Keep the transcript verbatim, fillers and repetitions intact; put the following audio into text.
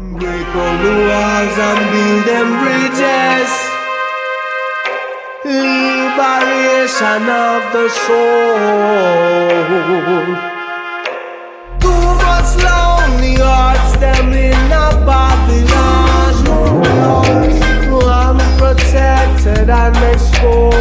Break all the walls and build them bridges. Liberation of the soul. Too much lonely hearts, them in a Babylon. Unprotected and exposed.